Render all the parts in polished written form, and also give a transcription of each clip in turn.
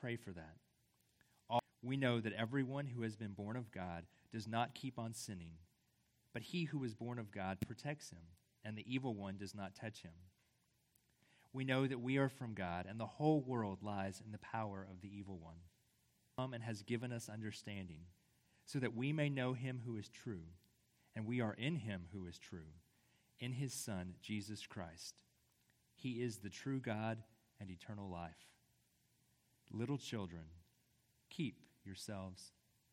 Pray for that. We know that everyone who has been born of God does not keep on sinning, but he who is born of God protects him, and the evil one does not touch him. We know that we are from God, and the whole world lies in the power of the evil one. And has given us understanding, so that we may know him who is true, and we are in him who is true, in his Son, Jesus Christ. He is the true God and eternal life. Little children, keep yourselves.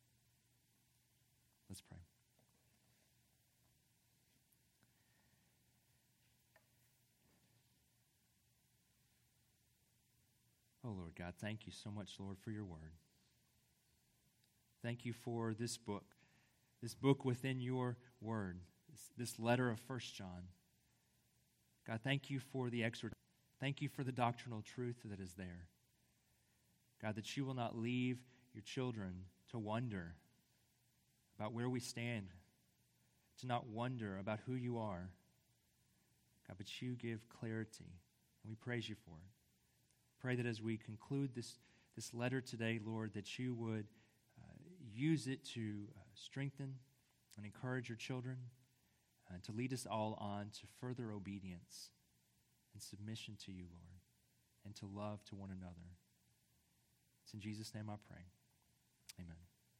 Let's pray. Oh, Lord God, thank you so much, Lord, for your word. Thank you for this book within your word, this letter of 1 John. God, thank you for the exhortation. Thank you for the doctrinal truth that is there. God, that you will not leave your children to wonder about where we stand, to not wonder about who you are. God, but you give clarity, and we praise you for it. Pray that as we conclude this letter today, Lord, that you would use it to strengthen and encourage your children, to lead us all on to further obedience and submission to you, Lord, and to love to one another. It's in Jesus' name I pray. Amen.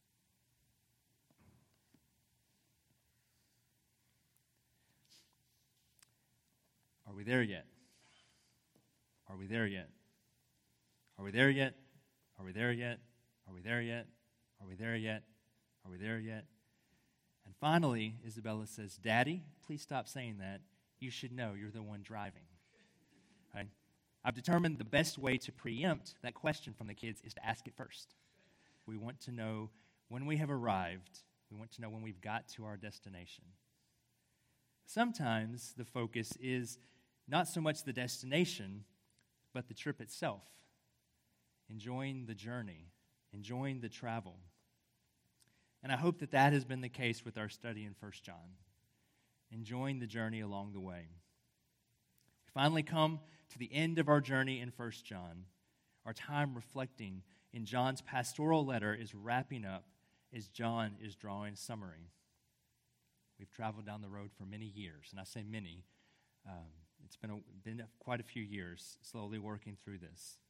Are we there yet? Are we there yet? Are we there yet? Are we there yet? Are we there yet? Are we there yet? Are we there yet? And finally, Isabella says, Daddy, please stop saying that. You should know you're the one driving. Right? I've determined the best way to preempt that question from the kids is to ask it first. We want to know when we have arrived. We want to know when we've got to our destination. Sometimes the focus is not so much the destination, but the trip itself. Enjoying the journey, enjoying the travel. And I hope that that has been the case with our study in 1 John, enjoying the journey along the way. We finally come to the end of our journey in 1 John. Our time reflecting in John's pastoral letter is wrapping up as John is drawing a summary. We've traveled down the road for many years, and I say many. It's been quite a few years slowly working through this.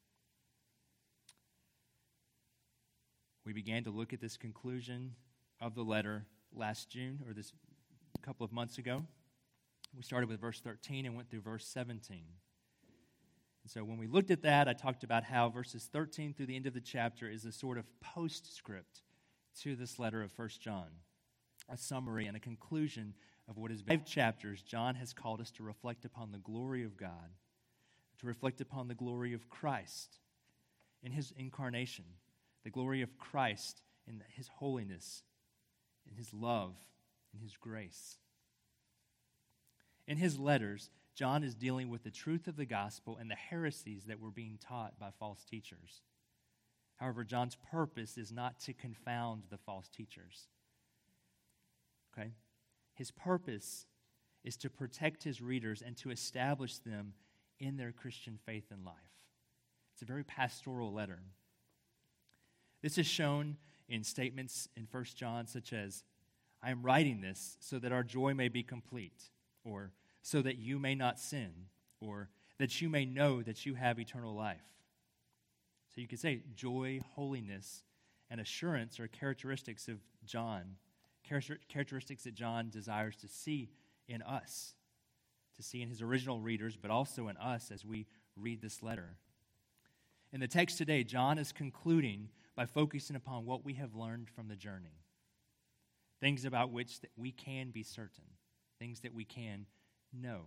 We began to look at this conclusion of the letter last June, or this couple of months ago. We started with verse 13 and went through verse 17. And so when we looked at that, I talked about how verses 13 through the end of the chapter is a sort of postscript to this letter of 1 John, a summary and a conclusion of what has been 5 chapters. John has called us to reflect upon the glory of God, to reflect upon the glory of Christ in his incarnation, the glory of Christ in his holiness, in his love, in his grace. In his letters, John is dealing with the truth of the gospel and the heresies that were being taught by false teachers. However, John's purpose is not to confound the false teachers. Okay? His purpose is to protect his readers and to establish them in their Christian faith and life. It's a very pastoral letter. This is shown in statements in 1 John such as, I am writing this so that our joy may be complete, or so that you may not sin, or that you may know that you have eternal life. So you could say joy, holiness, and assurance are characteristics of John, characteristics that John desires to see in us, to see in his original readers, but also in us as we read this letter. In the text today, John is concluding by focusing upon what we have learned from the journey, things about which that we can be certain, things that we can know.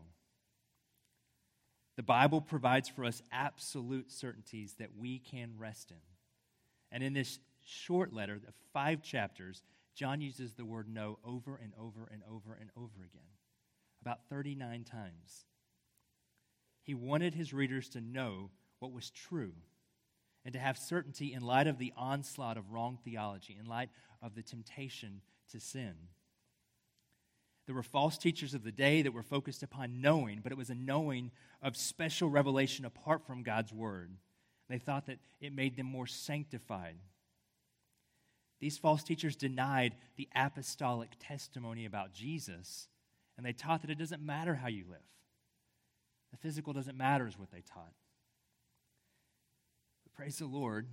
The Bible provides for us absolute certainties that we can rest in. And in this short letter of 5 chapters, John uses the word know over and over and over and over again, about 39 times. He wanted his readers to know what was true and to have certainty in light of the onslaught of wrong theology, in light of the temptation to sin. There were false teachers of the day that were focused upon knowing, but it was a knowing of special revelation apart from God's word. They thought that it made them more sanctified. These false teachers denied the apostolic testimony about Jesus, and they taught that it doesn't matter how you live. The physical doesn't matter is what they taught. But praise the Lord,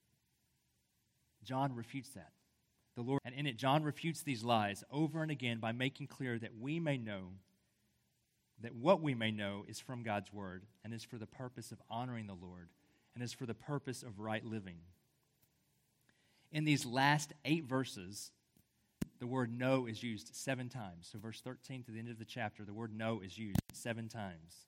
John refutes that. The Lord, and in it, John refutes these lies over and again by making clear that we may know that what we may know is from God's word and is for the purpose of honoring the Lord and is for the purpose of right living. In these last 8 verses, the word know is used 7 times. So verse 13 to the end of the chapter, the word know is used 7 times.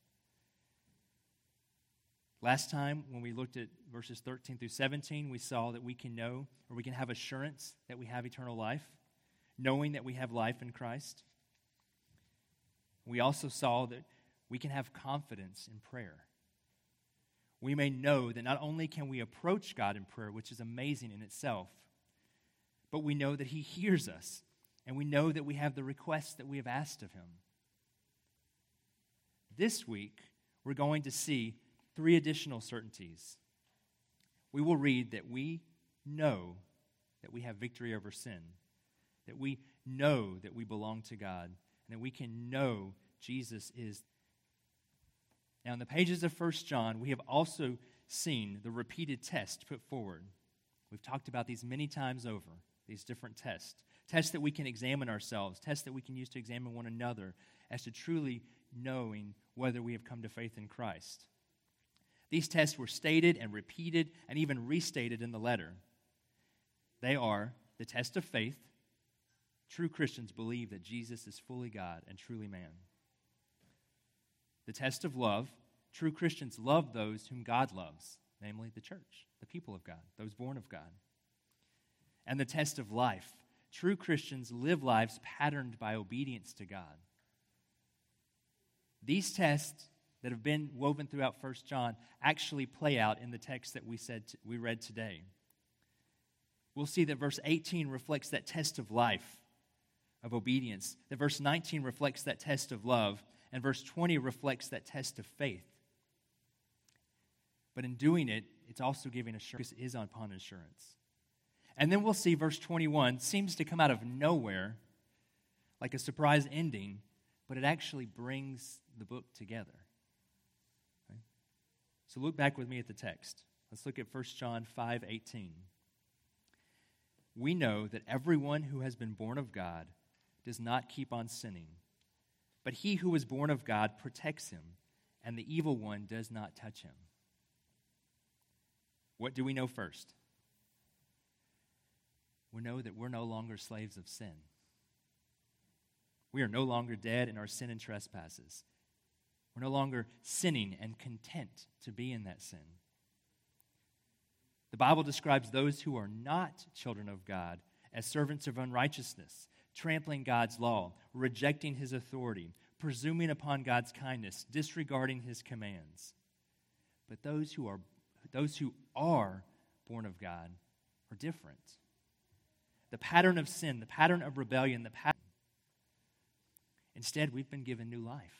Last time, when we looked at verses 13 through 17, we saw that we can know, or we can have assurance that we have eternal life, knowing that we have life in Christ. We also saw that we can have confidence in prayer. We may know that not only can we approach God in prayer, which is amazing in itself, but we know that He hears us, and we know that we have the requests that we have asked of Him. This week, we're going to see 3 additional certainties. We will read that we know that we have victory over sin, that we know that we belong to God, and that we can know Jesus is. Now, in the pages of 1 John, we have also seen the repeated test put forward. We've talked about these many times over, these different tests. Tests that we can examine ourselves, tests that we can use to examine one another as to truly knowing whether we have come to faith in Christ. These tests were stated and repeated and even restated in the letter. They are the test of faith. True Christians believe that Jesus is fully God and truly man. The test of love. True Christians love those whom God loves, namely the church, the people of God, those born of God. And the test of life. True Christians live lives patterned by obedience to God. These tests that have been woven throughout 1 John actually play out in the text that we read today. We'll see that verse 18 reflects that test of life, of obedience, that verse 19 reflects that test of love, and verse 20 reflects that test of faith. But in doing it, it's also giving assurance, is upon assurance. And then we'll see verse 21 seems to come out of nowhere, like a surprise ending, but it actually brings the book together. Okay? So look back with me at the text. Let's look at 1 John 5:18. We know that everyone who has been born of God does not keep on sinning, but he who is born of God protects him, and the evil one does not touch him. What do we know first? We know that we're no longer slaves of sin. We are no longer dead in our sin and trespasses. We're no longer sinning and content to be in that sin. The Bible describes those who are not children of God as servants of unrighteousness, trampling God's law, rejecting His authority, presuming upon God's kindness, disregarding His commands. But those who are born of God are different. The pattern of sin, the pattern of rebellion, instead, we've been given new life.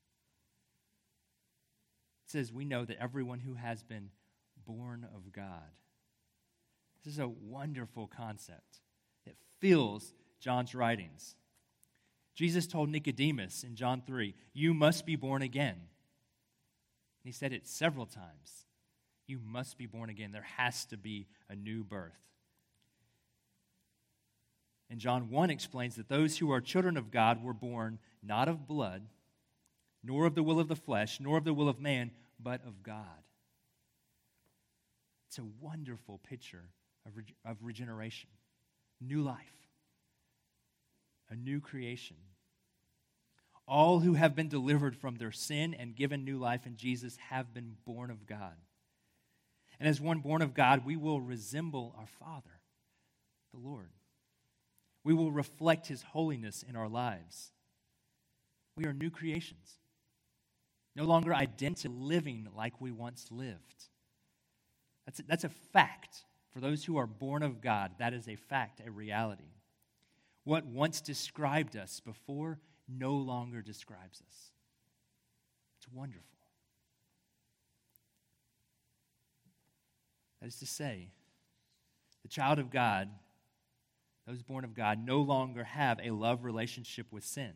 It says we know that everyone who has been born of God. This is a wonderful concept that fills John's writings. Jesus told Nicodemus in John 3, you must be born again. He said it several times. You must be born again. There has to be a new birth. And John 1 explains that those who are children of God were born not of blood, nor of the will of the flesh, nor of the will of man, but of God. It's a wonderful picture of regeneration, new life, a new creation. All who have been delivered from their sin and given new life in Jesus have been born of God. And as one born of God, we will resemble our Father, the Lord. We will reflect His holiness in our lives. We are new creations. No longer identity living like we once lived. That's a fact. For those who are born of God, that is a fact, a reality. What once described us before no longer describes us. It's wonderful. That is to say, the child of God, those born of God, no longer have a love relationship with sin.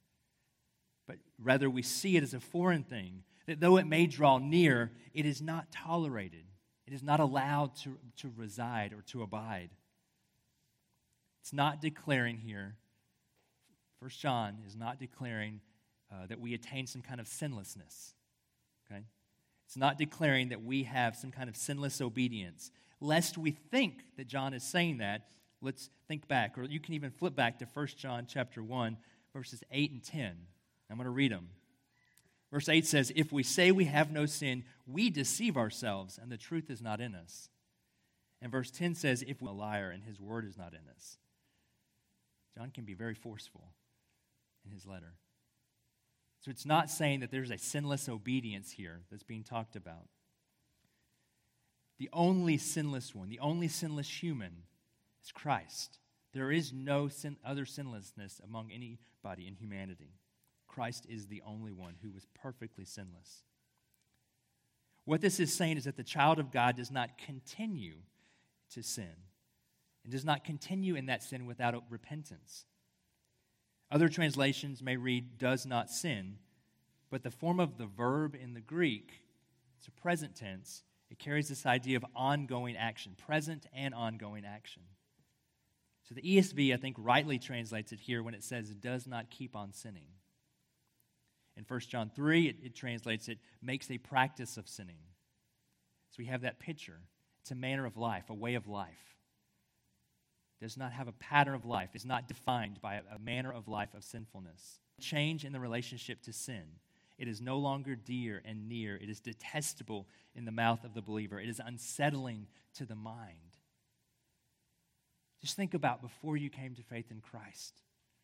But rather we see it as a foreign thing, that though it may draw near, it is not tolerated. It is not allowed to reside or to abide. It's not declaring here, 1 John is not declaring that we attain some kind of sinlessness. Okay? It's not declaring that we have some kind of sinless obedience. Lest we think that John is saying that, let's think back, or you can even flip back to 1 John chapter 1, verses 8 and 10. I'm going to read them. Verse 8 says, "If we say we have no sin, we deceive ourselves, and the truth is not in us." And verse 10 says, "If we're a liar, and his word is not in us." John can be very forceful in his letter. So it's not saying that there's a sinless obedience here that's being talked about. The only sinless one, the only sinless human is Christ. There is no other sinlessness among anybody in humanity. Christ is the only one who was perfectly sinless. What this is saying is that the child of God does not continue to sin and does not continue in that sin without repentance. Other translations may read, "does not sin," but the form of the verb in the Greek, it's a present tense, it carries this idea of ongoing action, present and ongoing action. So the ESV, I think, rightly translates it here when it says, "does not keep on sinning." In 1 John 3, it translates it, "makes a practice of sinning." So we have that picture. It's a manner of life, a way of life. Does not have a pattern of life, is not defined by a manner of life of sinfulness. Change in the relationship to sin. It is no longer dear and near. It is detestable in the mouth of the believer. It is unsettling to the mind. Just think about before you came to faith in Christ.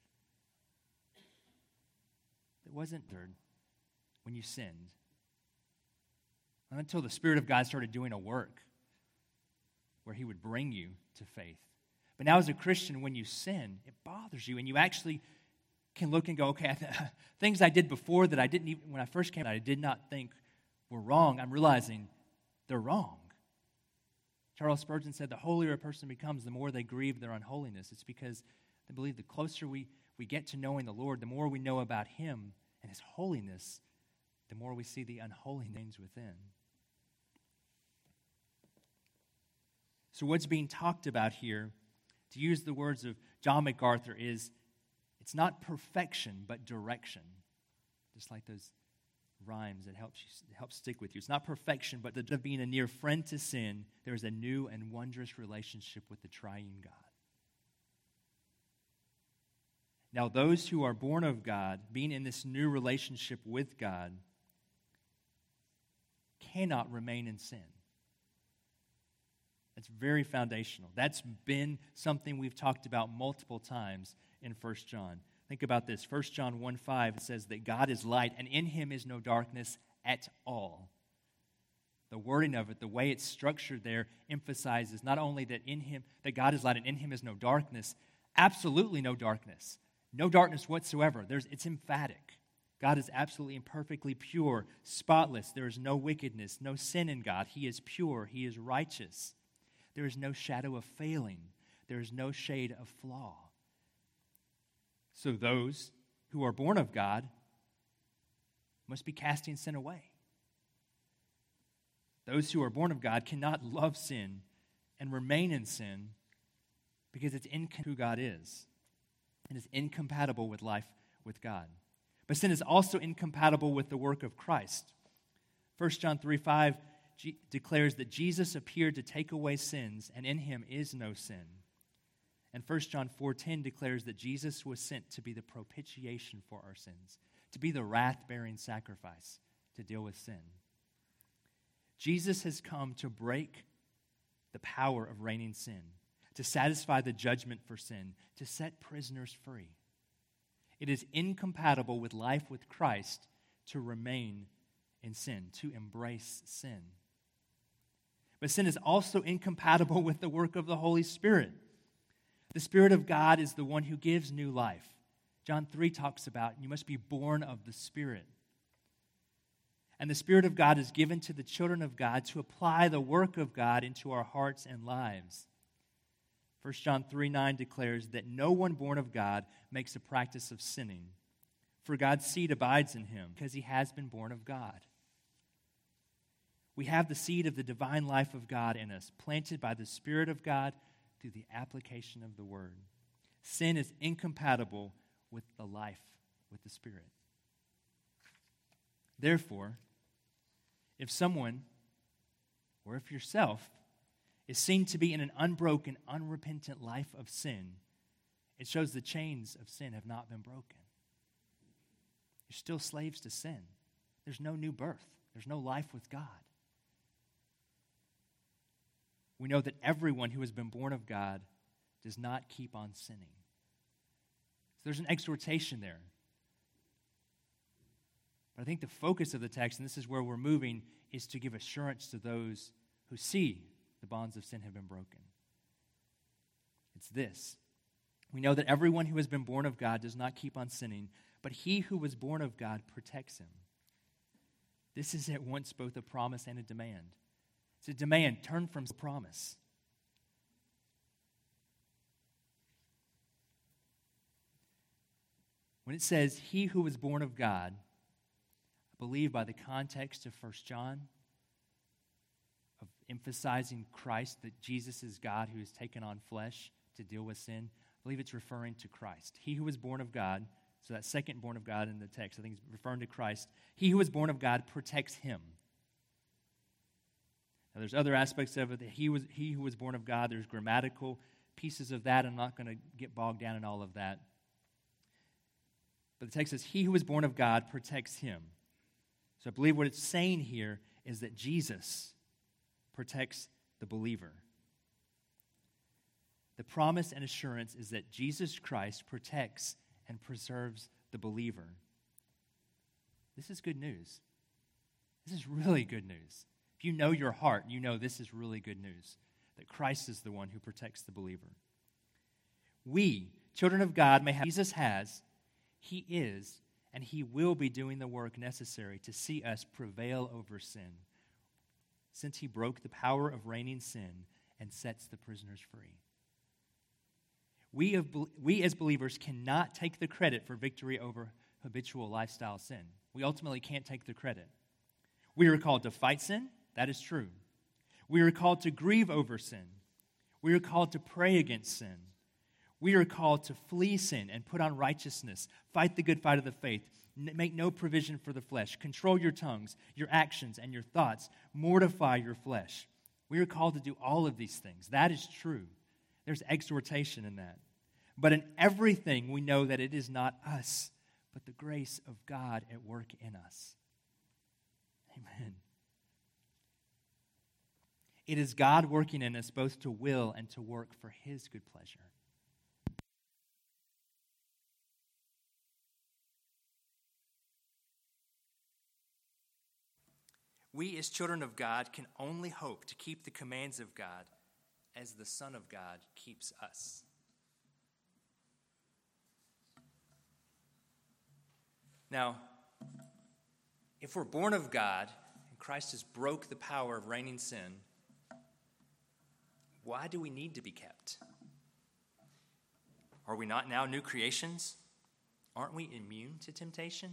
It wasn't there when you sinned. Not until the Spirit of God started doing a work where He would bring you to faith. But now as a Christian, when you sin, it bothers you, and you actually can look and go, okay, things I did before that I didn't even, when I first came, I did not think were wrong, I'm realizing they're wrong. Charles Spurgeon said, the holier a person becomes, the more they grieve their unholiness. It's because they believe the closer we get to knowing the Lord, the more we know about Him and His holiness, the more we see the unholy things within. So what's being talked about here, to use the words of John MacArthur, is it's not perfection, but direction. Just like those rhymes that help stick with you. It's not perfection, but of being a near friend to sin, there is a new and wondrous relationship with the triune God. Now, those who are born of God, being in this new relationship with God, cannot remain in sin. That's very foundational. That's been something we've talked about multiple times in 1 John. Think about this. 1 John 1:5, it says that God is light, and in Him is no darkness at all. The wording of it, the way it's structured there, emphasizes not only that in Him, that God is light, and in Him is no darkness, absolutely no darkness. No darkness whatsoever. It's emphatic. God is absolutely and perfectly pure, spotless. There is no wickedness, no sin in God. He is pure. He is righteous. There is no shadow of failing. There is no shade of flaw. So those who are born of God must be casting sin away. Those who are born of God cannot love sin and remain in sin because it's who God is. And is incompatible with life with God. But sin is also incompatible with the work of Christ. 1 John 3:5 declares that Jesus appeared to take away sins, and in Him is no sin. And 1 John 4:10 declares that Jesus was sent to be the propitiation for our sins, to be the wrath-bearing sacrifice to deal with sin. Jesus has come to break the power of reigning sin, to satisfy the judgment for sin, to set prisoners free. It is incompatible with life with Christ to remain in sin, to embrace sin. But sin is also incompatible with the work of the Holy Spirit. The Spirit of God is the one who gives new life. John 3 talks about you must be born of the Spirit. And the Spirit of God is given to the children of God to apply the work of God into our hearts and lives. 1 John 3:9 declares that no one born of God makes a practice of sinning, for God's seed abides in him because he has been born of God. We have the seed of the divine life of God in us, planted by the Spirit of God through the application of the Word. Sin is incompatible with the life with the Spirit. Therefore, if someone, or if yourself, is seen to be in an unbroken, unrepentant life of sin, it shows the chains of sin have not been broken. You're still slaves to sin. There's no new birth. There's no life with God. We know that everyone who has been born of God does not keep on sinning. So there's an exhortation there. But I think the focus of the text, and this is where we're moving, is to give assurance to those who see the bonds of sin have been broken. It's this. We know that everyone who has been born of God does not keep on sinning, but he who was born of God protects him. This is at once both a promise and a demand. It's a demand, turn from promise. When it says, he who was born of God, I believe by the context of 1 John, of emphasizing Christ, that Jesus is God who has taken on flesh to deal with sin, I believe it's referring to Christ. He who was born of God, so that second born of God in the text, I think it's referring to Christ. He who was born of God protects him. Now, there's other aspects of it. That he who was born of God, there's grammatical pieces of that. I'm not going to get bogged down in all of that. But the text says, he who was born of God protects him. So I believe what it's saying here is that Jesus protects the believer. The promise and assurance is that Jesus Christ protects and preserves the believer. This is good news. This is really good news. If you know your heart, you know this is really good news, that Christ is the one who protects the believer. We, children of God, may have Jesus has, he is, and he will be doing the work necessary to see us prevail over sin, since he broke the power of reigning sin and sets the prisoners free. We as believers cannot take the credit for victory over habitual lifestyle sin. We ultimately can't take the credit. We are called to fight sin. That is true. We are called to grieve over sin. We are called to pray against sin. We are called to flee sin and put on righteousness, fight the good fight of the faith, make no provision for the flesh, control your tongues, your actions, and your thoughts, mortify your flesh. We are called to do all of these things. That is true. There's exhortation in that. But in everything, we know that it is not us, but the grace of God at work in us. Amen. It is God working in us both to will and to work for his good pleasure. We as children of God can only hope to keep the commands of God as the Son of God keeps us. Now, if we're born of God and Christ has broke the power of reigning sin, why do we need to be kept? Are we not now new creations? Aren't we immune to temptation?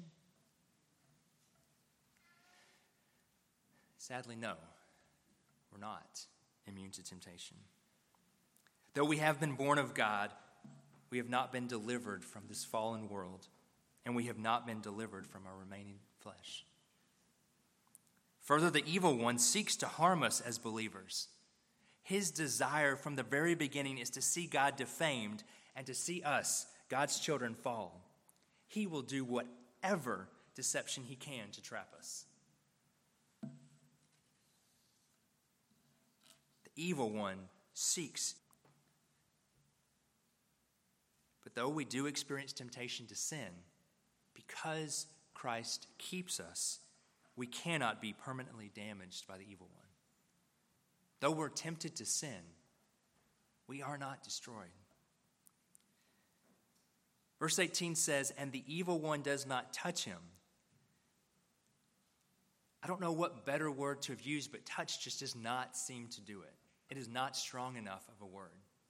Sadly, no. We're not immune to temptation. Though we have been born of God, we have not been delivered from this fallen world, and we have not been delivered from our remaining flesh. Further, the evil one seeks to harm us as believers. His desire from the very beginning is to see God defamed and to see us, God's children, fall. He will do whatever deception he can to trap us. The evil one seeks. But though we do experience temptation to sin, because Christ keeps us, we cannot be permanently damaged by the evil one. Though we're tempted to sin, we are not destroyed. Verse 18 says, "And the evil one does not touch him." I don't know what better word to have used, but touch just does not seem to do it. It is not strong enough of a word.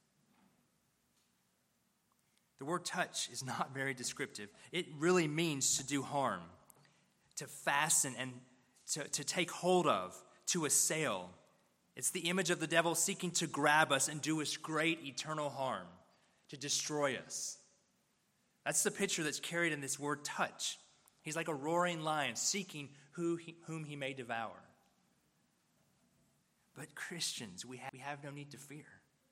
The word touch is not very descriptive. It really means to do harm, to fasten and to take hold of, to assail. It's the image of the devil seeking to grab us and do us great eternal harm, to destroy us. That's the picture that's carried in this word touch. He's like a roaring lion seeking whom he may devour. But Christians, we have no need to fear.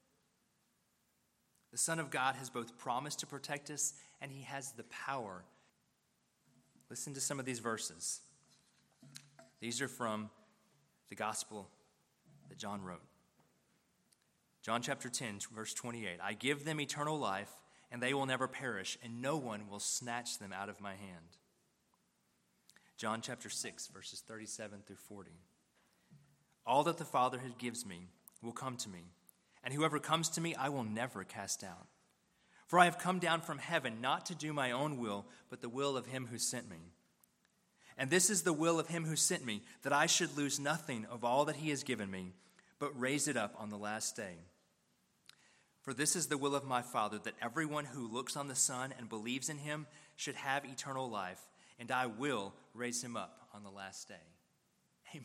The Son of God has both promised to protect us, and he has the power. Listen to some of these verses. These are from the gospel that John wrote. John chapter 10, verse 28. I give them eternal life, and they will never perish, and no one will snatch them out of my hand. John chapter 6, verses 37 through 40. All that the Father gives me will come to me, and whoever comes to me I will never cast out. For I have come down from heaven not to do my own will, but the will of him who sent me. And this is the will of him who sent me, that I should lose nothing of all that he has given me, but raise it up on the last day. For this is the will of my Father, that everyone who looks on the Son and believes in him should have eternal life, and I will raise him up on the last day. Amen.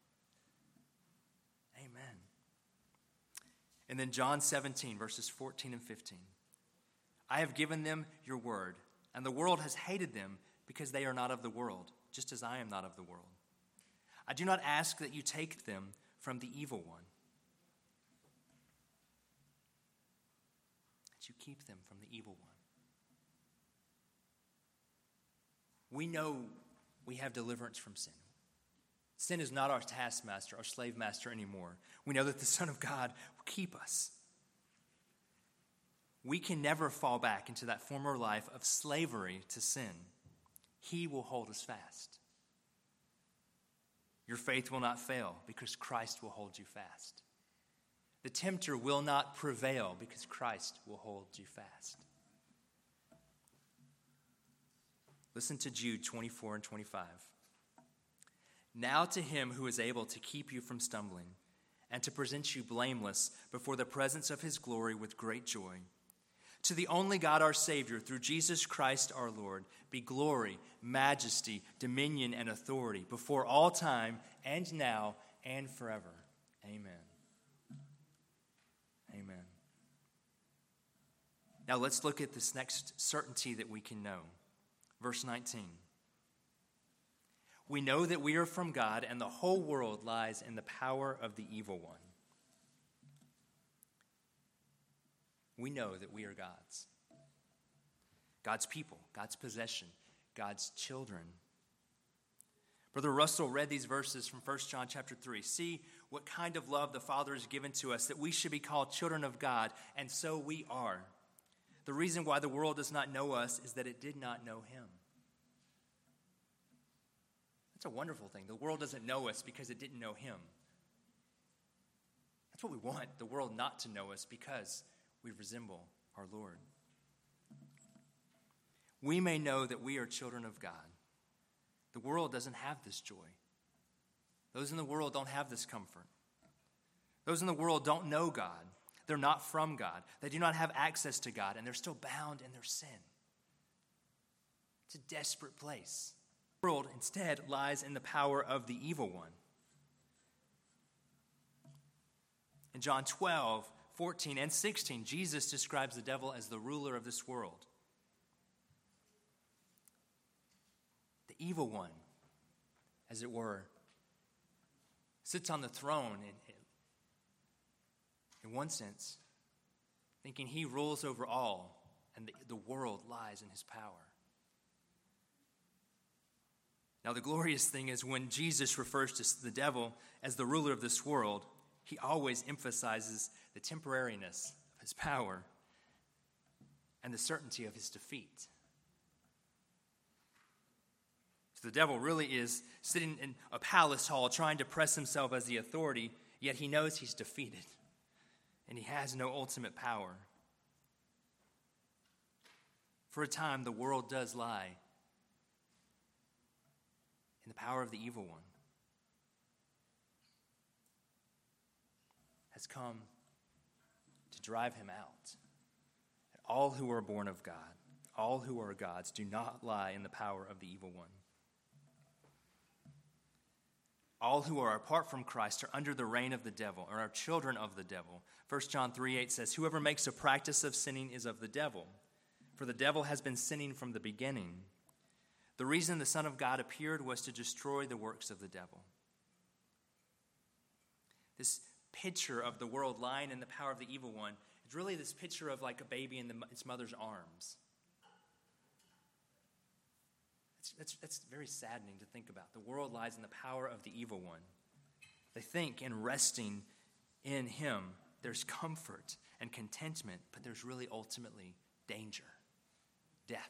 Amen. And then John 17, verses 14 and 15. I have given them your word, and the world has hated them because they are not of the world, just as I am not of the world. I do not ask that you take them from the evil one, that you keep them from the evil one. We know we have deliverance from sin. Sin is not our taskmaster, our slave master anymore. We know that the Son of God will keep us. We can never fall back into that former life of slavery to sin. He will hold us fast. Your faith will not fail because Christ will hold you fast. The tempter will not prevail because Christ will hold you fast. Listen to Jude 24 and 25. Now to him who is able to keep you from stumbling and to present you blameless before the presence of his glory with great joy. To the only God our Savior, through Jesus Christ our Lord, be glory, majesty, dominion, and authority before all time and now and forever. Amen. Amen. Now let's look at this next certainty that we can know. Verse 19. We know that we are from God, and the whole world lies in the power of the evil one. We know that we are God's. God's people, God's possession, God's children. Brother Russell read these verses from 1 John chapter 3. See what kind of love the Father has given to us, that we should be called children of God, and so we are. The reason why the world does not know us is that it did not know him. That's a wonderful thing. The world doesn't know us because it didn't know him. That's what we want, the world not to know us because we resemble our Lord. We may know that we are children of God. The world doesn't have this joy. Those in the world don't have this comfort. Those in the world don't know God. They're not from God. They do not have access to God, and they're still bound in their sin. It's a desperate place. The world instead lies in the power of the evil one. In John 12, 14, and 16, Jesus describes the devil as the ruler of this world. The evil one, as it were, sits on the throne in one sense, thinking he rules over all, and the world lies in his power. Now, the glorious thing is when Jesus refers to the devil as the ruler of this world, he always emphasizes the temporariness of his power and the certainty of his defeat. So the devil really is sitting in a palace hall trying to press himself as the authority, yet he knows he's defeated and he has no ultimate power. For a time, the world does lie in the power of the evil one. has come to drive him out. All who are born of God, all who are God's, do not lie in the power of the evil one. All who are apart from Christ are under the reign of the devil, or are children of the devil. 1 John 3:8 says, whoever makes a practice of sinning is of the devil, for the devil has been sinning from the beginning. The reason the Son of God appeared was to destroy the works of the devil. This picture of the world lying in the power of the evil one is really this picture of like a baby in its mother's arms. That's very saddening to think about. The world lies in the power of the evil one. They think in resting in him, there's comfort and contentment, but there's really ultimately danger, death.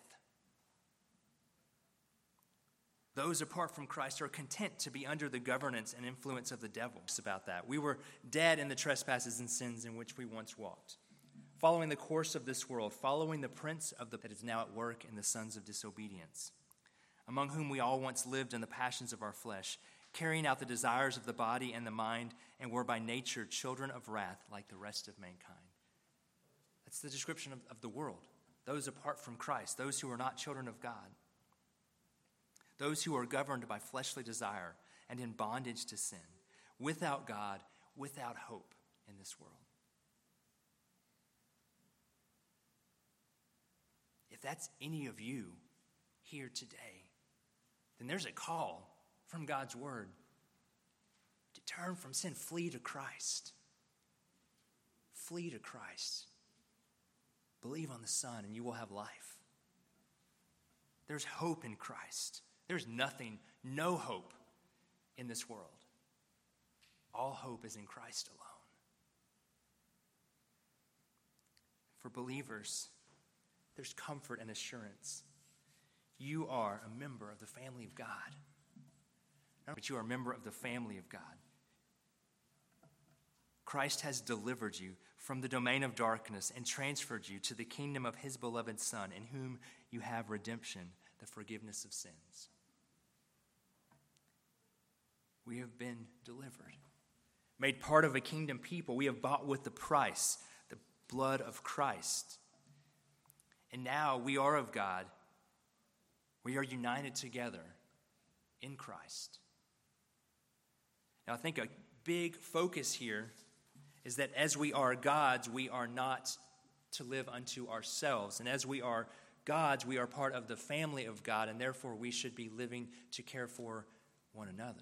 Those apart from Christ are content to be under the governance and influence of the devil. It's about that. We were dead in the trespasses and sins in which we once walked, following the course of this world, following the prince of that is now at work in the sons of disobedience, among whom we all once lived in the passions of our flesh, carrying out the desires of the body and the mind, and were by nature children of wrath like the rest of mankind. That's the description of the world. Those apart from Christ, those who are not children of God. Those who are governed by fleshly desire and in bondage to sin, without God, without hope in this world. If that's any of you here today, then there's a call from God's word to turn from sin, flee to Christ. Flee to Christ. Believe on the Son and you will have life. There's hope in Christ. There's no hope in this world. All hope is in Christ alone. For believers, there's comfort and assurance. You are a member of the family of God. But you are a member of the family of God. Christ has delivered you from the domain of darkness and transferred you to the kingdom of his beloved Son, in whom you have redemption, the forgiveness of sins. We have been delivered, made part of a kingdom people. We have bought with the price, the blood of Christ. And now we are of God. We are united together in Christ. Now I think a big focus here is that as we are God's, we are not to live unto ourselves. And as we are God's, we are part of the family of God, and therefore we should be living to care for one another.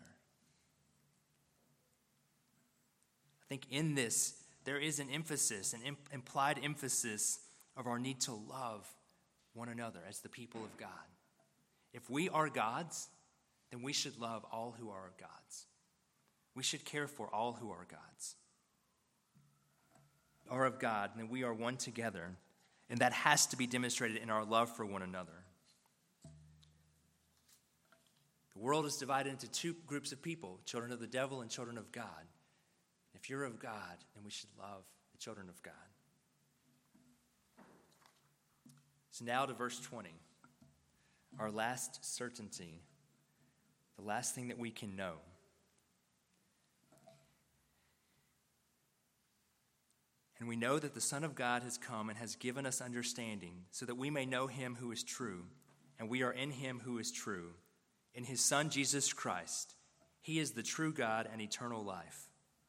I think in this, there is an emphasis, an implied emphasis of our need to love one another as the people of God. If we are God's, then we should love all who are God's. We should care for all who are God's. Are of God, and we are one together, and that has to be demonstrated in our love for one another. The world is divided into two groups of people, children of the devil and children of God. If you're of God, then we should love the children of God. So now to verse 20. Our last certainty, the last thing that we can know. And we know that the Son of God has come and has given us understanding, so that we may know him who is true, and we are in him who is true, in his Son Jesus Christ. He is the true God and eternal life.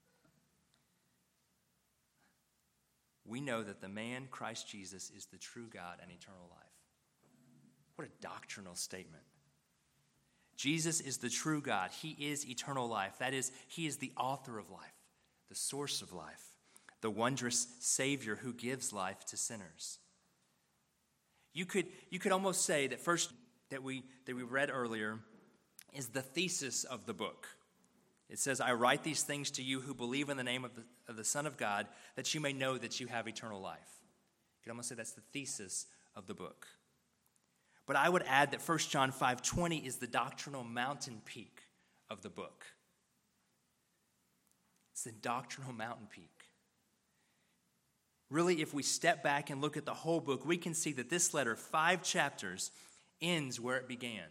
We know that the man, Christ Jesus, is the true God and eternal life. What a doctrinal statement. Jesus is the true God. He is eternal life. That is, he is the author of life, the source of life, the wondrous Savior who gives life to sinners. You could almost say that first that we read earlier is the thesis of the book. It says, I write these things to you who believe in the name of the Son of God, that you may know that you have eternal life. You could almost say that's the thesis of the book. But I would add that 1 John 5:20 is the doctrinal mountain peak of the book. It's the doctrinal mountain peak. Really, if we step back and look at the whole book, we can see that this letter, 5 chapters, ends where it began,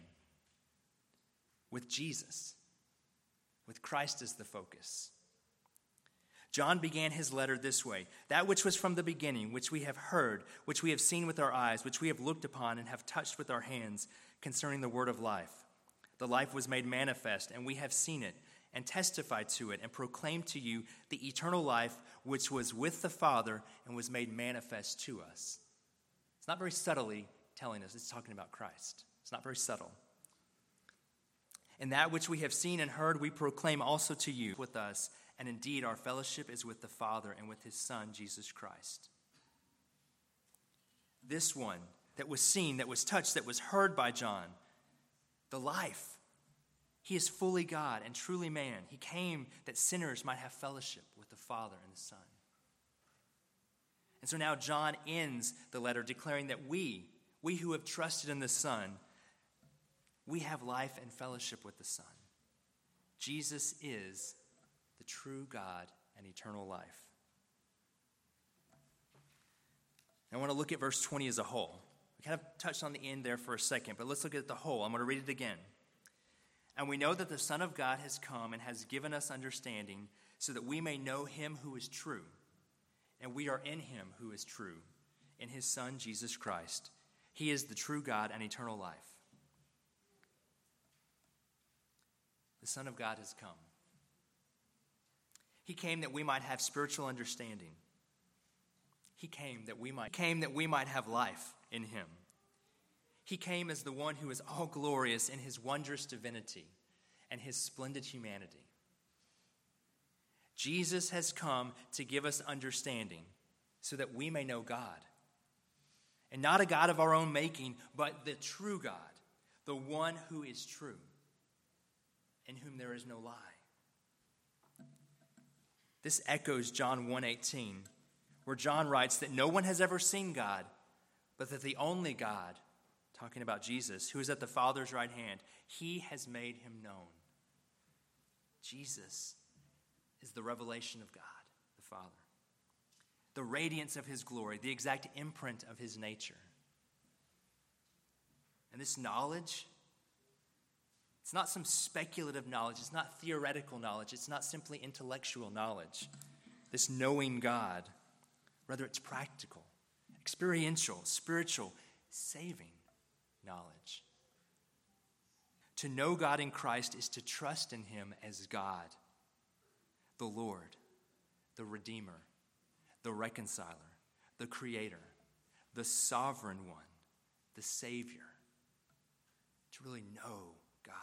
with Jesus, with Christ as the focus. John began his letter this way: that which was from the beginning, which we have heard, which we have seen with our eyes, which we have looked upon and have touched with our hands concerning the word of life. The life was made manifest, and we have seen it and testified to it and proclaimed to you the eternal life which was with the Father and was made manifest to us. It's not very subtly telling us. It's talking about Christ. It's not very subtle. And that which we have seen and heard we proclaim also to you with us. And indeed, our fellowship is with the Father and with his Son, Jesus Christ. This one that was seen, that was touched, that was heard by John, the life. He is fully God and truly man. He came that sinners might have fellowship with the Father and the Son. And so now John ends the letter declaring that we who have trusted in the Son, we have life and fellowship with the Son. Jesus is the true God and eternal life. I want to look at verse 20 as a whole. We kind of touched on the end there for a second, but let's look at the whole. I'm going to read it again. And we know that the Son of God has come and has given us understanding so that we may know him who is true. And we are in him who is true, in his Son, Jesus Christ. He is the true God and eternal life. The Son of God has come. He came that we might have spiritual understanding. He came that we might have life in him. He came as the one who is all glorious in his wondrous divinity and his splendid humanity. Jesus has come to give us understanding so that we may know God. And not a God of our own making, but the true God, the one who is true, in whom there is no lie. This echoes John 1:18, where John writes that no one has ever seen God, but that the only God, talking about Jesus, who is at the Father's right hand, he has made him known. Jesus is the revelation of God, the Father, the radiance of his glory, the exact imprint of his nature. And this knowledge, it's not some speculative knowledge. It's not theoretical knowledge. It's not simply intellectual knowledge. This knowing God, rather it's practical, experiential, spiritual, saving knowledge. To know God in Christ is to trust in him as God, the Lord, the Redeemer, the Reconciler, the Creator, the Sovereign One, the Savior. To really know God.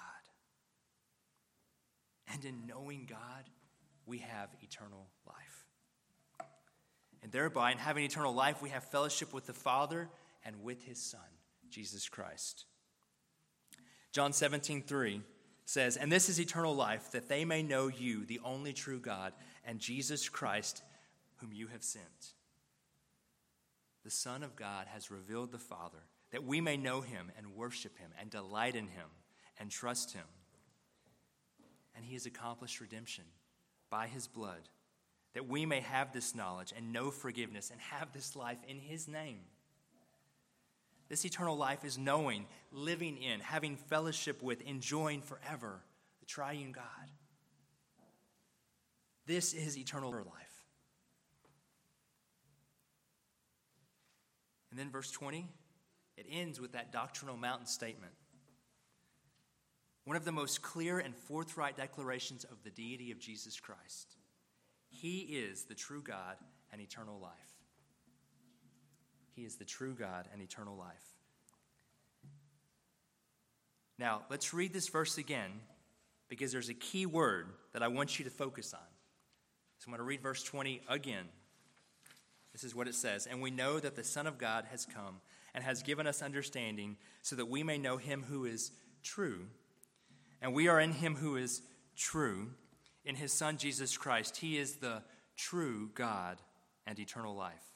And in knowing God, we have eternal life. And thereby, in having eternal life, we have fellowship with the Father and with his Son, Jesus Christ. John 17:3 says, "And this is eternal life, that they may know you, the only true God, and Jesus Christ, whom you have sent." The Son of God has revealed the Father, that we may know him and worship him and delight in him and trust him. And he has accomplished redemption by his blood, that we may have this knowledge and know forgiveness and have this life in his name. This eternal life is knowing, living in, having fellowship with, enjoying forever the triune God. This is eternal life. And then verse 20, it ends with that doctrinal mountain statement. One of the most clear and forthright declarations of the deity of Jesus Christ. He is the true God and eternal life. He is the true God and eternal life. Now, let's read this verse again, because there's a key word that I want you to focus on. So I'm going to read verse 20 again. This is what it says. "And we know that the Son of God has come and has given us understanding so that we may know him who is true. And we are in him who is true, in his Son Jesus Christ. He is the true God and eternal life."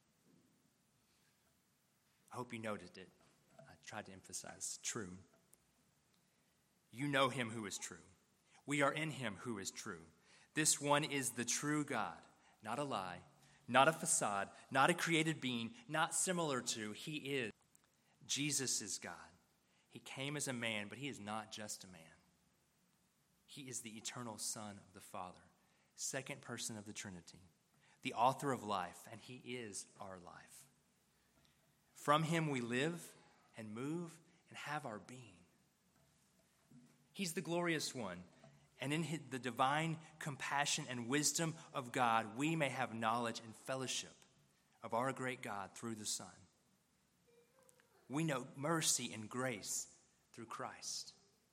I hope you noted it. I tried to emphasize true. You know him who is true. We are in him who is true. This one is the true God, not a lie, not a facade, not a created being, not similar to. He is. Jesus is God. He came as a man, but he is not just a man. He is the eternal Son of the Father, second person of the Trinity, the author of life, and he is our life. From him we live and move and have our being. He's the glorious one, and in the divine compassion and wisdom of God, we may have knowledge and fellowship of our great God through the Son. We know mercy and grace through Christ.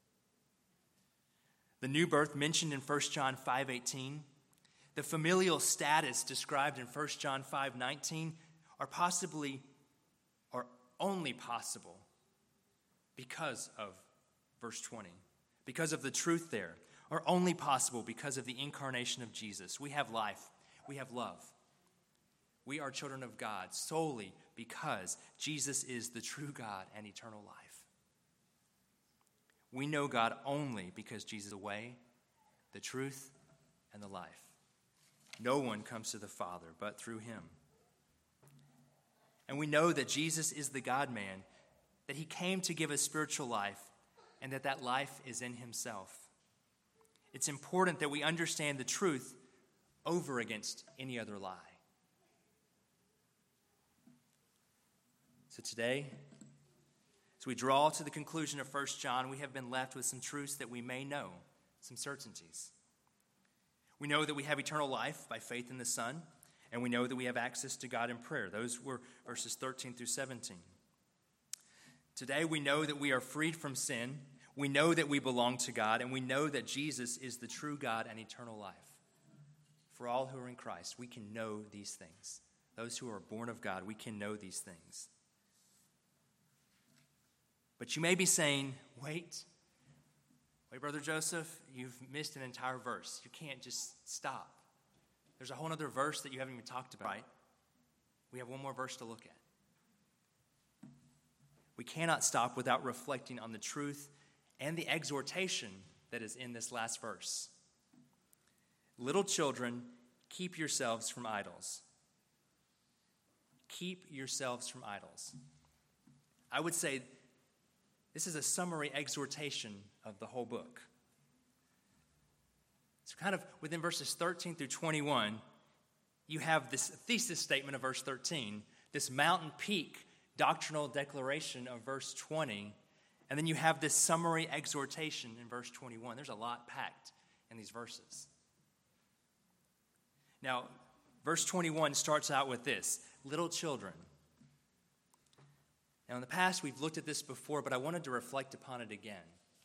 The new birth mentioned in 1 John 5:18, the familial status described in 1 John 5:19 are only possible because of verse 20, because of the truth there, are only possible because of the incarnation of Jesus. We have life, we have love. We are children of God solely because Jesus is the true God and eternal life. We know God only because Jesus is the way, the truth, and the life. No one comes to the Father but through him. And we know that Jesus is the God-man, that he came to give us spiritual life, and that life is in himself. It's important that we understand the truth over against any other lie. So today, as we draw to the conclusion of 1 John, we have been left with some truths that we may know, some certainties. We know that we have eternal life by faith in the Son, and we know that we have access to God in prayer. Those were verses 13 through 17. Today, we know that we are freed from sin. We know that we belong to God, and we know that Jesus is the true God and eternal life. For all who are in Christ, we can know these things. Those who are born of God, we can know these things. But you may be saying, wait, Brother Joseph, you've missed an entire verse. You can't just stop. There's a whole other verse that you haven't even talked about, right? We have one more verse to look at. We cannot stop without reflecting on the truth and the exhortation that is in this last verse. Little children, keep yourselves from idols. Keep yourselves from idols. I would say this is a summary exhortation of the whole book. So kind of within verses 13 through 21, you have this thesis statement of verse 13, this mountain peak doctrinal declaration of verse 20, and then you have this summary exhortation in verse 21. There's a lot packed in these verses. Now, verse 21 starts out with this, little children. Now, in the past, we've looked at this before, but I wanted to reflect upon it again.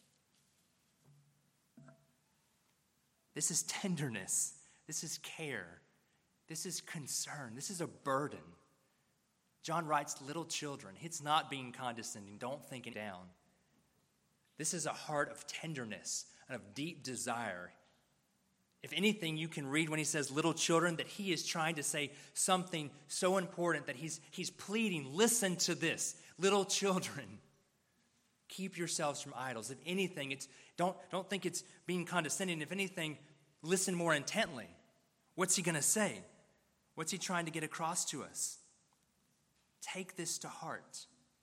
This is tenderness. This is care. This is concern. This is a burden. John writes, little children. It's not being condescending. Don't think it down. This is a heart of tenderness and of deep desire. If anything, you can read when he says little children that he is trying to say something so important that he's pleading, listen to this. Little children, keep yourselves from idols. If anything, don't think it's being condescending. If anything, listen more intently. What's he going to say? What's he trying to get across to us? Take this to heart.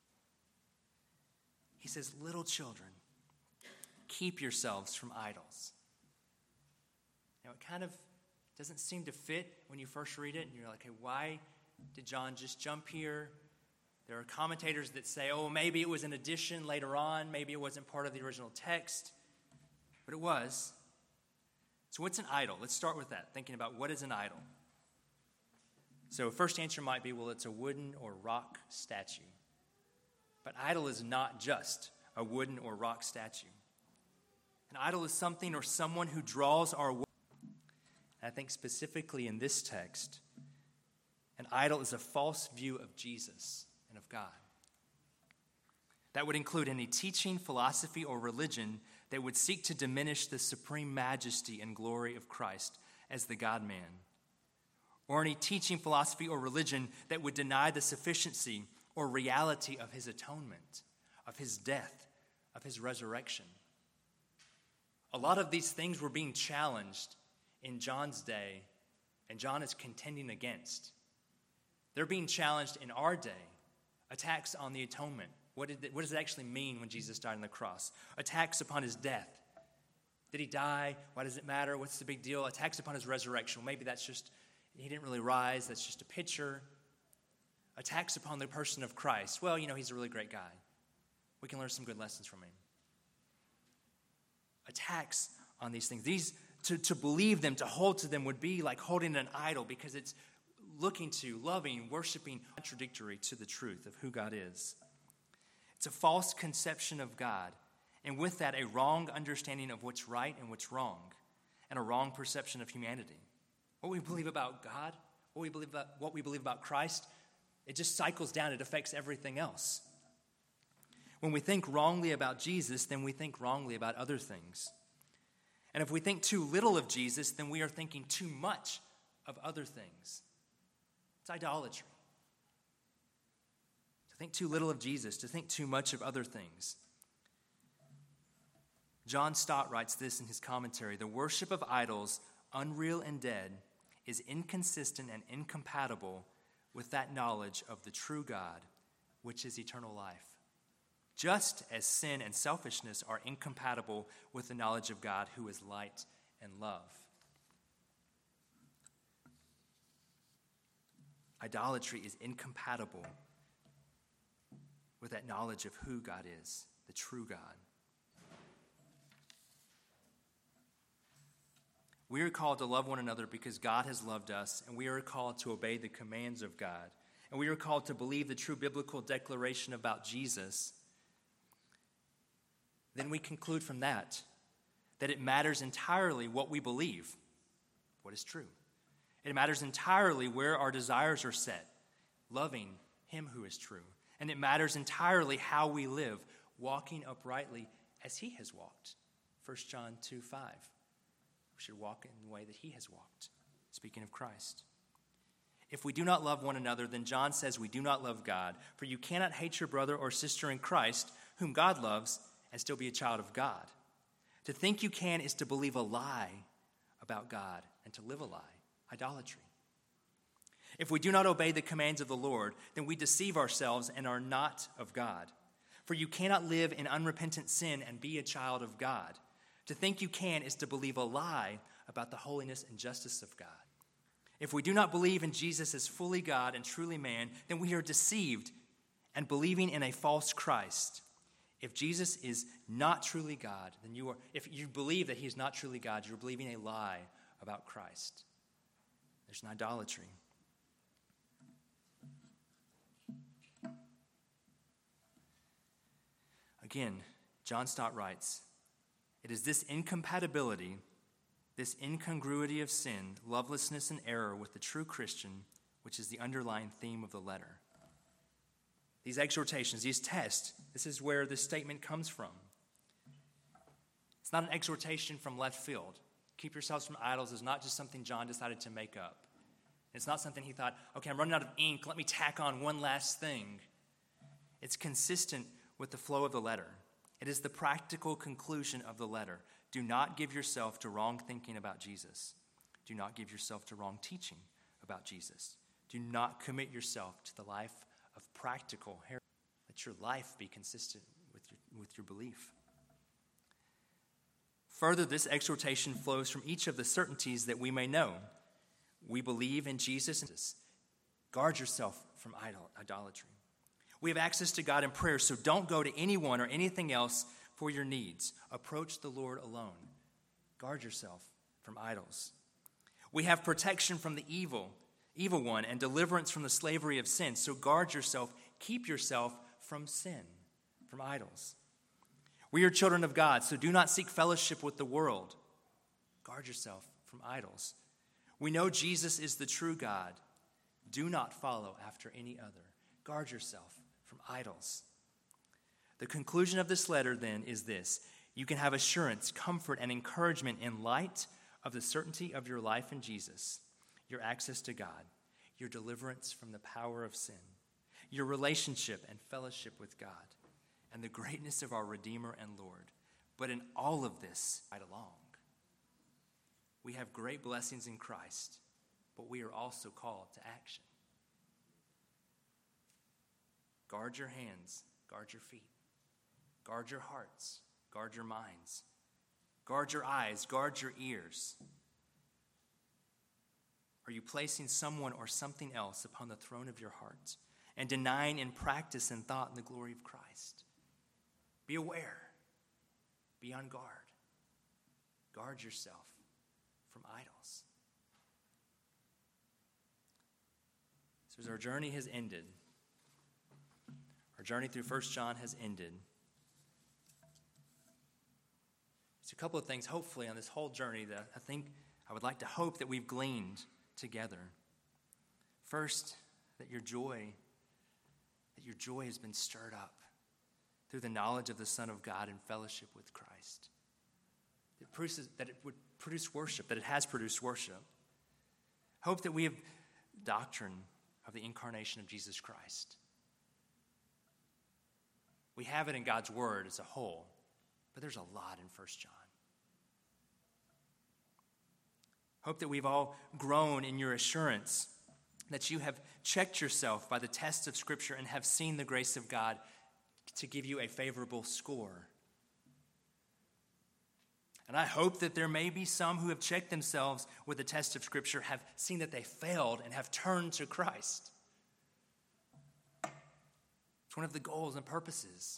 He says, little children, keep yourselves from idols. Now, it kind of doesn't seem to fit when you first read it, and you're like, hey, why did John just jump here? There are commentators that say, oh, maybe it was an addition later on. Maybe it wasn't part of the original text. But it was. So what's an idol? Let's start with that, thinking about what is an idol. So first answer might be, well, it's a wooden or rock statue. But idol is not just a wooden or rock statue. An idol is something or someone who draws our world. I think specifically in this text, an idol is a false view of Jesus and of God. That would include any teaching, philosophy, or religion that would seek to diminish the supreme majesty and glory of Christ as the God-man. Or any teaching, philosophy, or religion that would deny the sufficiency or reality of his atonement, of his death, of his resurrection. A lot of these things were being challenged in John's day, and John is contending against. They're being challenged in our day. Attacks on the atonement. What does it actually mean when Jesus died on the cross? Attacks upon his death. Did he die? Why does it matter? What's the big deal? Attacks upon his resurrection. Well, maybe that's just, he didn't really rise. That's just a picture. Attacks upon the person of Christ. Well, he's a really great guy. We can learn some good lessons from him. Attacks on these things. To believe them, to hold to them would be like holding an idol because it's looking to, loving, worshiping, contradictory to the truth of who God is. It's a false conception of God, and with that, a wrong understanding of what's right and what's wrong, and a wrong perception of humanity. What we believe about God, what we believe about Christ, it just cycles down. It affects everything else. When we think wrongly about Jesus, then we think wrongly about other things. And if we think too little of Jesus, then we are thinking too much of other things. It's idolatry. To think too little of Jesus, to think too much of other things. John Stott writes this in his commentary: the worship of idols, unreal and dead, is inconsistent and incompatible with that knowledge of the true God, which is eternal life. Just as sin and selfishness are incompatible with the knowledge of God, who is light and love. Idolatry is incompatible with that knowledge of who God is, the true God. We are called to love one another because God has loved us, and we are called to obey the commands of God. And we are called to believe the true biblical declaration about Jesus. Then we conclude from that it matters entirely what we believe, what is true. It matters entirely where our desires are set, loving him who is true. And it matters entirely how we live, walking uprightly as he has walked. 1 John 2:5. We should walk in the way that he has walked, speaking of Christ. If we do not love one another, then John says we do not love God. For you cannot hate your brother or sister in Christ, whom God loves, and still be a child of God. To think you can is to believe a lie about God and to live a lie, idolatry. If we do not obey the commands of the Lord, then we deceive ourselves and are not of God. For you cannot live in unrepentant sin and be a child of God. To think you can is to believe a lie about the holiness and justice of God. If we do not believe in Jesus as fully God and truly man, then we are deceived and believing in a false Christ. If Jesus is not truly God, then if you believe that he is not truly God, you're believing a lie about Christ. There's an idolatry. Again, John Stott writes, it is this incompatibility, this incongruity of sin, lovelessness, and error with the true Christian, which is the underlying theme of the letter. These exhortations, these tests, this is where this statement comes from. It's not an exhortation from left field. Keep yourselves from idols is not just something John decided to make up. It's not something he thought, okay, I'm running out of ink, let me tack on one last thing. It's consistent with the flow of the letter. It is the practical conclusion of the letter. Do not give yourself to wrong thinking about Jesus. Do not give yourself to wrong teaching about Jesus. Do not commit yourself to the life of practical heritage. Let your life be consistent with your belief. Further, this exhortation flows from each of the certainties that we may know. We believe in Jesus. Guard yourself from idolatry. We have access to God in prayer, so don't go to anyone or anything else for your needs. Approach the Lord alone. Guard yourself from idols. We have protection from the evil one and deliverance from the slavery of sin. So guard yourself, keep yourself from sin, from idols. We are children of God, so do not seek fellowship with the world. Guard yourself from idols. We know Jesus is the true God. Do not follow after any other. Guard yourself from idols. The conclusion of this letter then is this: you can have assurance, comfort, and encouragement in light of the certainty of your life in Jesus, your access to God, your deliverance from the power of sin, your relationship and fellowship with God, and the greatness of our Redeemer and Lord. But in all of this, right along, we have great blessings in Christ, but we are also called to action. Guard your hands, guard your feet, guard your hearts, guard your minds. Guard your eyes, guard your ears. Are you placing someone or something else upon the throne of your heart and denying in practice and thought in the glory of Christ? Be aware. Be on guard. Guard yourself from idols. So as our journey has ended, our journey through 1 John has ended, there's a couple of things, hopefully, on this whole journey that I would like to hope that we've gleaned together. First, that your joy has been stirred up through the knowledge of the Son of God and fellowship with Christ. That it would produce worship, that it has produced worship. Hope that we have doctrine of the incarnation of Jesus Christ. We have it in God's word as a whole, but there's a lot in 1 John. Hope that we've all grown in your assurance that you have checked yourself by the test of Scripture and have seen the grace of God to give you a favorable score. And I hope that there may be some who have checked themselves with the test of Scripture, have seen that they failed, and have turned to Christ. It's one of the goals and purposes.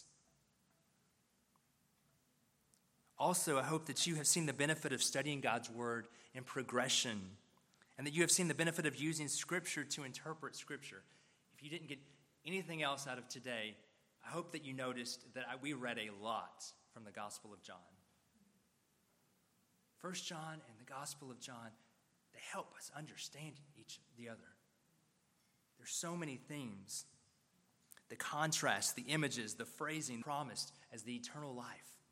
Also, I hope that you have seen the benefit of studying God's word in progression, and that you have seen the benefit of using Scripture to interpret Scripture. If you didn't get anything else out of today, I hope that you noticed that we read a lot from the Gospel of John. 1 John and the Gospel of John, they help us understand each the other. There's so many themes. The contrast, the images, the phrasing promised as the eternal life.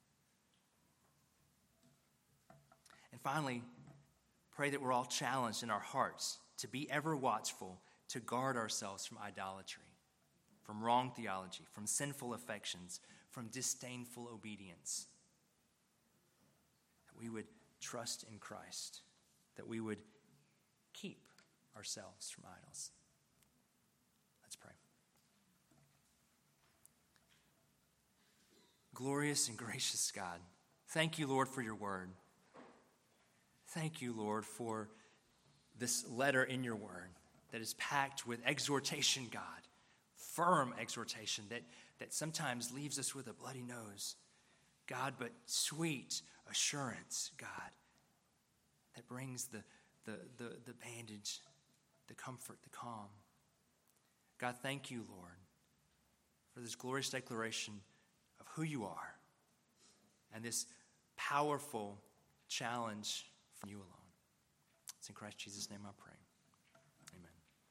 And finally, pray that we're all challenged in our hearts to be ever watchful, to guard ourselves from idolatry, from wrong theology, from sinful affections, from disdainful obedience. That we would trust in Christ, that we would keep ourselves from idols. Let's pray. Glorious and gracious God, thank you, Lord, for your word. Thank you, Lord, for this letter in your word that is packed with exhortation, God, firm exhortation that sometimes leaves us with a bloody nose, God, but sweet assurance, God, that brings the bandage, the comfort, the calm. God, thank you, Lord, for this glorious declaration of who you are and this powerful challenge from you alone. It's in Christ Jesus' name I pray.